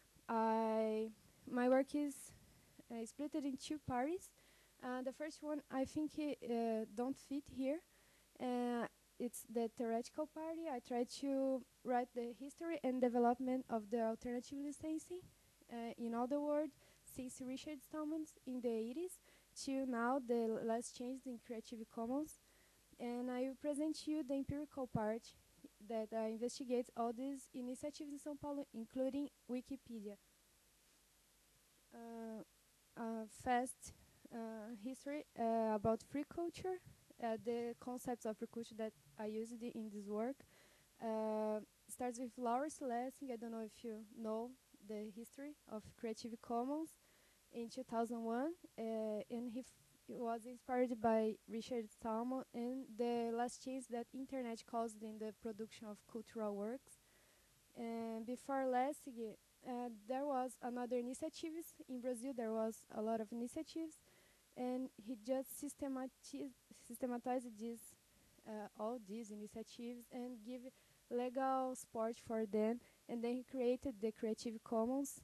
My work is split in 2 parts. The first one, I think, don't fit here. It's the theoretical part. I try to write the history and development of the alternative licensing. In other words, since Richard Stallman in the 80s to now, the last change in Creative Commons. And I will present to you the empirical part that investigates all these initiatives in São Paulo, including Wikipedia. Fast history about free culture, the concepts of free culture that I used in this work. Starts with Lawrence Lessig. I don't know if you know the history of Creative Commons in 2001, and it was inspired by Richard Stallman and the last change that internet caused in the production of cultural works. And before Lessig, there was another initiatives in Brazil. There was a lot of initiatives, and he just systematized all these initiatives and give legal support for them. And then he created the Creative Commons.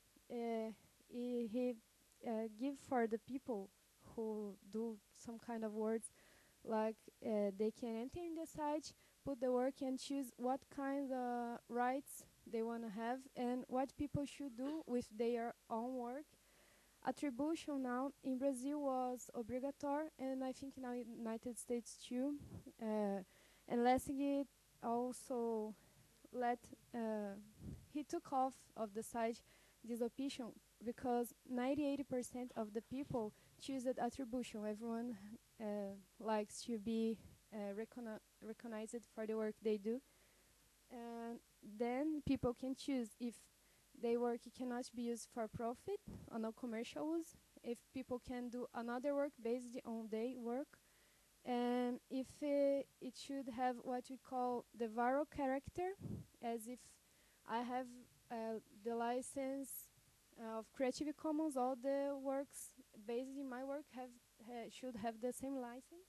He give for the people who do some kind of words, like they can enter in the site, put the work and choose what kind of rights they want to have and what people should do with their own work. Attribution now in Brazil was obligatory, and I think now in United States too. And Lessig also let he took off of the site this option because 98% of the people choose that attribution. Everyone likes to be recognized for the work they do. And then people can choose if their work cannot be used for profit or no commercial use, if people can do another work based on their work, and if it should have what we call the viral character, as if I have the license of Creative Commons, all the works based in my work should have the same license.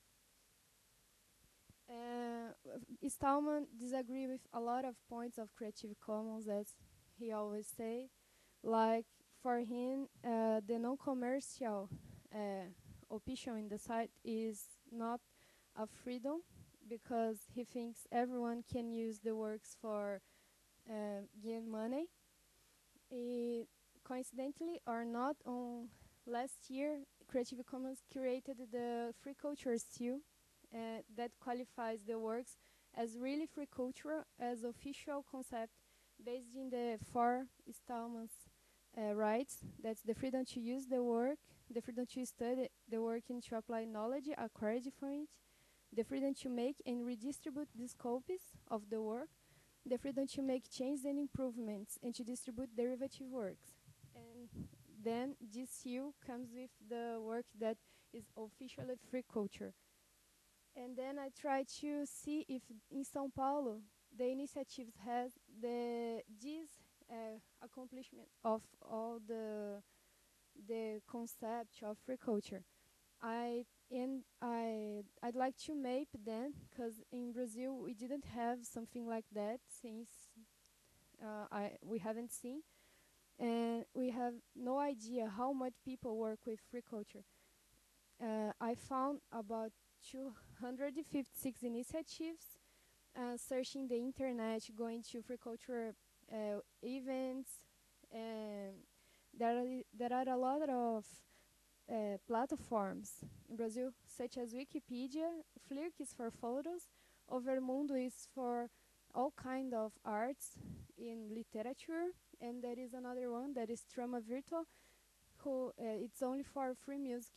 Stallman disagree with a lot of points of Creative Commons, as he always say. Like for him, the non-commercial option in the site is not a freedom, because he thinks everyone can use the works for gain money. Coincidentally or not, on last year, Creative Commons created the free culture seal that qualifies the works as really free culture as official concept based in the 4 Stallman's rights. That's the freedom to use the work, the freedom to study the work and to apply knowledge acquired from it, the freedom to make and redistribute the scopes of the work, the freedom to make changes and improvements and to distribute derivative works. And then this seal comes with the work that is officially free culture. And then I try to see if in São Paulo the initiatives has this accomplishment of all the concept of free culture. I'd like to map them, because in Brazil we didn't have something like that since we haven't seen, and we have no idea how much people work with free culture. I found about 256 initiatives, searching the internet, going to free culture events, and there are a lot of platforms in Brazil, such as Wikipedia. Flickr is for photos, Overmundo is for all kind of arts in literature, and there is another one that is Trama Virtual, who it's only for free music.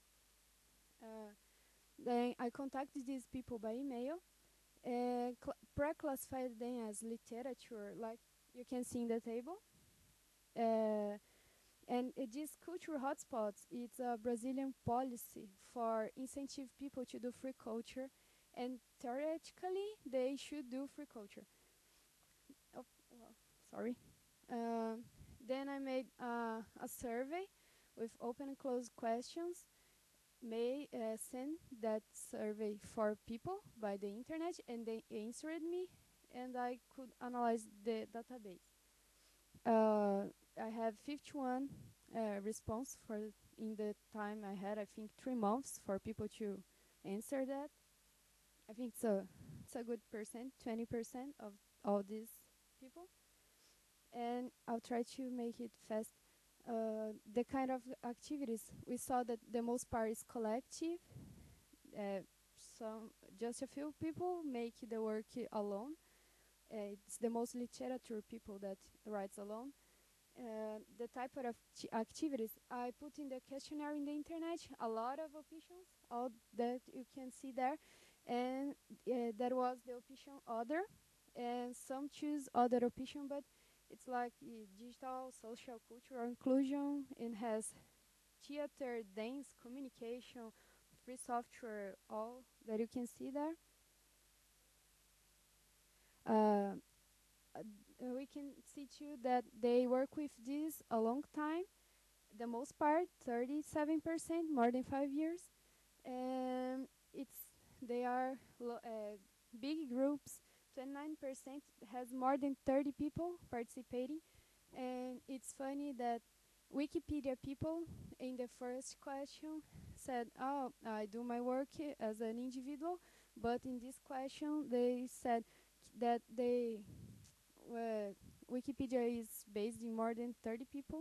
Then I contacted these people by email, pre-classified them as literature, like you can see in the table. And these culture hotspots, it's a Brazilian policy for incentive people to do free culture, and theoretically they should do free culture. Oh, well, sorry. Then I made a survey with open and closed questions. May send that survey for people by the internet, and they answered me, and I could analyze the database. I have 51 response for in the time I had. I think 3 months for people to answer that. I think it's a good percent, 20% of all these people, and I'll try to make it fast. The kind of activities we saw that the most part is collective. Just a few people make the work alone. It's the most literature people that writes alone. The type of activities I put in the questionnaire in the internet, a lot of options, all that you can see there, and there was the option other, and some choose other option, but it's like digital, social, cultural inclusion, and has theater, dance, communication, free software, all that you can see there. Uh, we can see too that they work with this a long time. The most part, 37%, more than 5 years. And they are big groups. 29% has more than 30 people participating. And it's funny that Wikipedia people in the first question said, oh, I do my work as an individual, but in this question they said that Wikipedia is based in more than 30 people.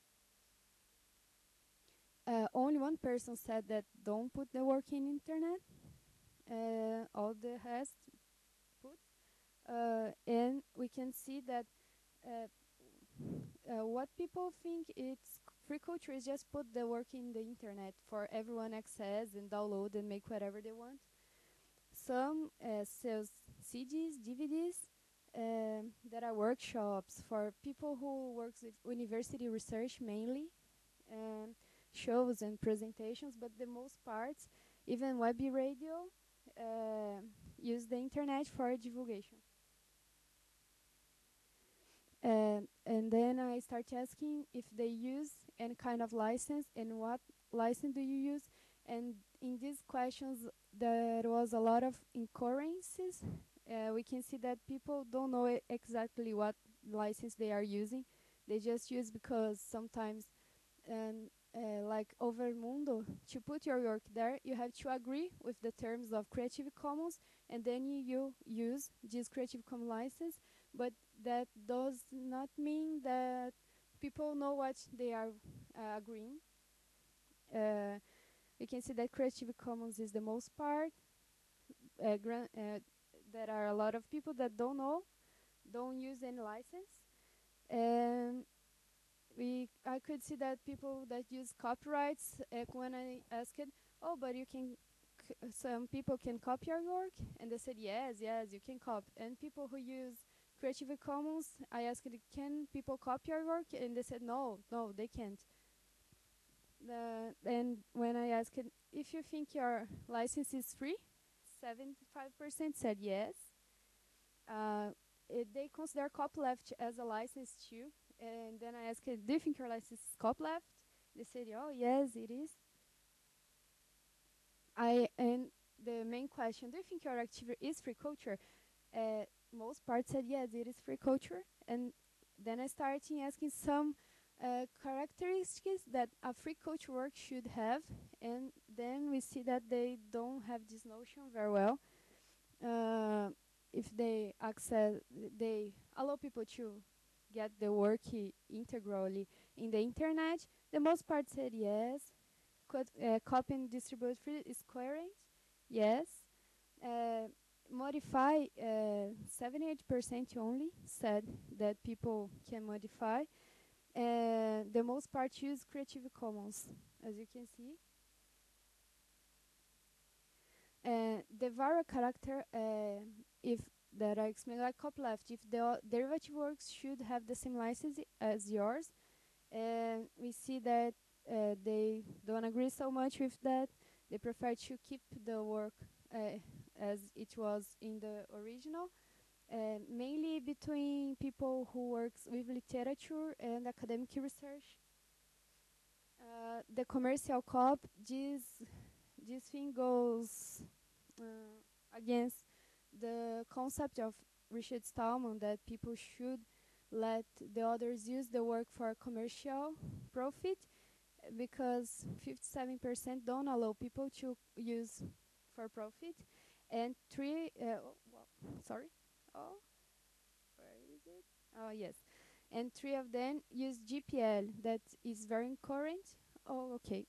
Only one person said that don't put the work in internet. All the rest put. And we can see that what people think it's free culture is just put the work in the internet for everyone access and download and make whatever they want. Some sells CDs, DVDs. There are workshops for people who works with university research mainly, shows and presentations, but the most parts, even web radio, use the internet for divulgation. And then I start asking if they use any kind of license and what license do you use. And in these questions, there was a lot of incoherences. We can see that people don't know exactly what license they are using. They just use because sometimes, like Overmundo, to put your work there, you have to agree with the terms of Creative Commons, and then you use this Creative Commons license. But that does not mean that people know what they are agreeing. We can see that Creative Commons is the most part. There are a lot of people that don't know, don't use any license. And I could see that people that use copyrights, when I asked, oh, but you can, some people can copy your work, and they said, yes, you can copy. And people who use Creative Commons, I asked, can people copy your work? And they said, no, they can't. And when I asked if you think your license is free, 75% said yes. They consider copyleft as a license too. And then I asked, do you think your license is copyleft? They said, oh, yes, it is. And the main question, do you think your activity is free culture? Most parts said, yes, it is free culture. And then I started asking some characteristics that a free culture work should have. And then we see that they don't have this notion very well. If they allow people to get the work integrally in the internet, the most part said yes. Copy and distribute free is coherent, yes. Modify, 78% only said that people can modify. The most part use Creative Commons, as you can see. The viral character, if that I explained, like copyleft, if the derivative works should have the same license as yours, and we see that they don't agree so much with that. They prefer to keep the work as it was in the original, mainly between people who works with literature and academic research. The commercial cop, this thing goes against the concept of Richard Stallman that people should let the others use the work for commercial profit, because 57% don't allow people to use for profit, and where is it? Oh, yes. And 3 of them use GPL, that is very current. Oh, okay.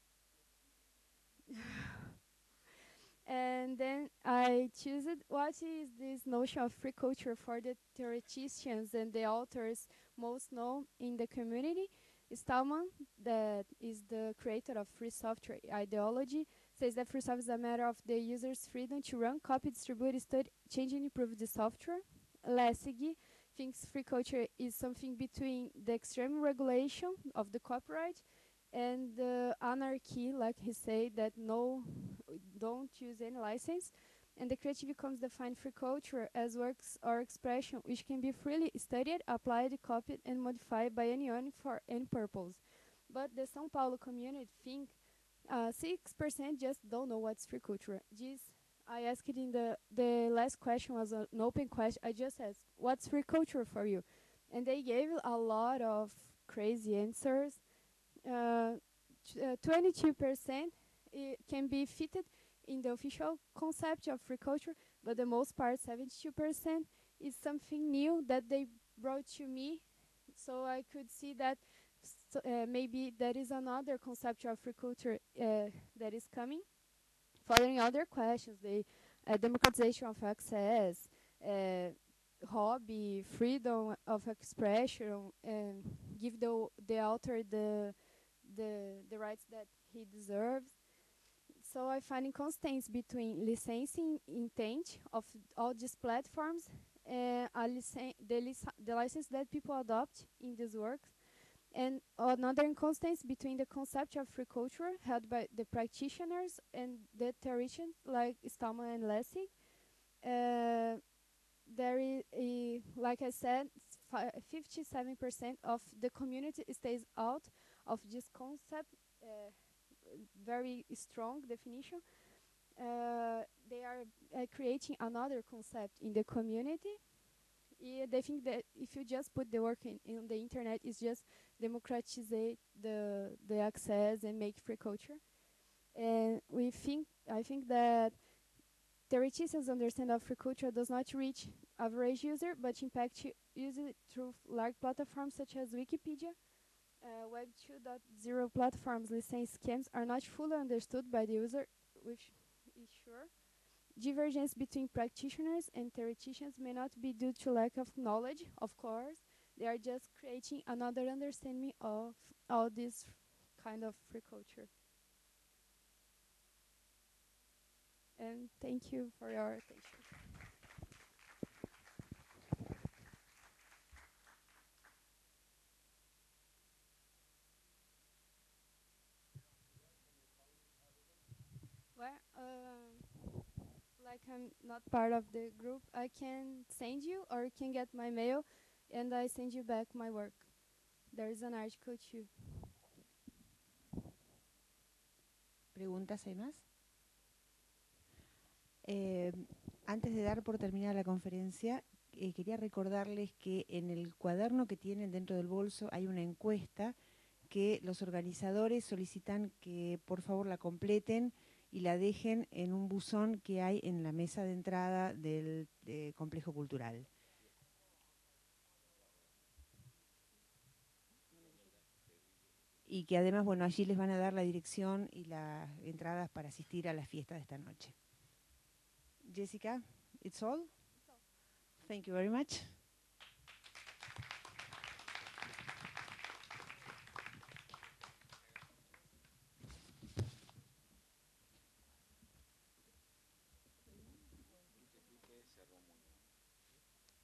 And then I choose it. What is this notion of free culture for the theoreticians and the authors most known in the community? Stallman, that is the creator of free software ideology, says that free software is a matter of the user's freedom to run, copy, distribute, study, change, and improve the software. Lessig thinks free culture is something between the extreme regulation of the copyright and the anarchy, like he said, that no, don't use any license. And the creative comes define free culture as works or expression which can be freely studied, applied, copied, and modified by anyone for any purpose. But the São Paulo community think 6% just don't know what's free culture. This I asked it in the last question was an open question. I just asked, what's free culture for you? And they gave a lot of crazy answers. 22% can be fitted in the official concept of free culture, but the most part, 72%, is something new that they brought to me, so I could see that maybe there is another concept of free culture that is coming. Following other questions, the democratization of access, hobby, freedom of expression, and give the author the rights that he deserves. So I find inconsistency between licensing intent of all these platforms and the license that people adopt in these works, and another inconsistency between the concept of free culture held by the practitioners and the theorists like Stallman and Lessig. There is, like I said, 57% of the community stays out of this concept. Very strong definition. They are creating another concept in the community. They think that if you just put the work in the internet, it's just democratize the access and make free culture. And I think that theoreticians' understanding of free culture does not reach average user, but impact user through large platforms such as Wikipedia. Web 2.0 platforms license scams are not fully understood by the user, which is sure. Divergence between practitioners and theoreticians may not be due to lack of knowledge, of course. They are just creating another understanding of all this kind of free culture. And thank you for your attention. Well, like I'm not part of the group, I can send you or you can get my mail and I send you back my work. There is an article too. ¿Preguntas hay más? Antes de dar por terminada la conferencia, quería recordarles que en el cuaderno que tienen dentro del bolso hay una encuesta que los organizadores solicitan que por favor la completen y la dejen en un buzón que hay en la mesa de entrada del complejo cultural. Y que además, bueno, allí les van a dar la dirección y las entradas para asistir a la fiesta de esta noche. Jessica, it's all? Thank you very much.